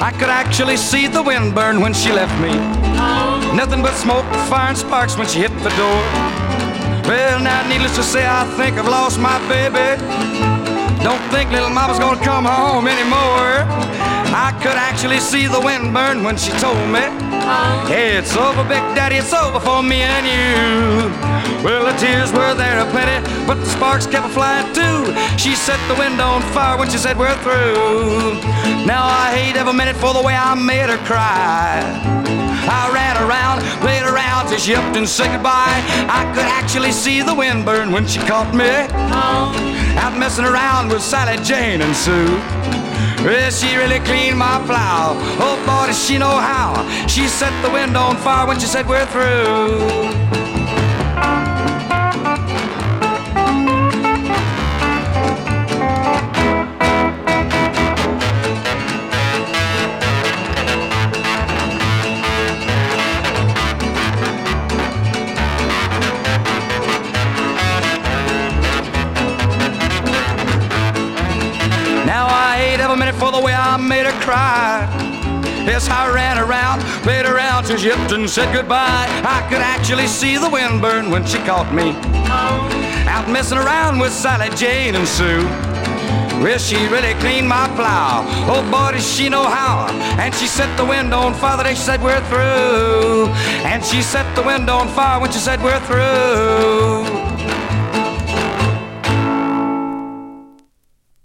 I could actually see the wind burn when she left me. Nothing but smoke, fire, and sparks when she hit the door. Well, now, needless to say, I think I've lost my baby. Don't think little mama's gonna come home anymore. I could actually see the wind burn when she told me, hey, it's over, Big Daddy, it's over for me and you. Well, the tears were there aplenty, but the sparks kept flying too. She set the window on fire when she said we're through. Now I hate every minute for the way I made her cry. I ran around, played around till she upped and said goodbye. I could actually see the wind burn when she caught me out messing around with Sally Jane and Sue. Well, she really cleaned my plow. Oh, boy, does she know how. She set the window on fire when she said we're through. Every minute for the way I made her cry. Yes, I ran around, played around till she upped and said goodbye. I could actually see the wind burn when she caught me out messing around with Sally Jane and Sue. Well, she really cleaned my plow. Oh, boy, does she know how. And she set the window on fire the day she said we're through. And she set the window on fire when she said we're through.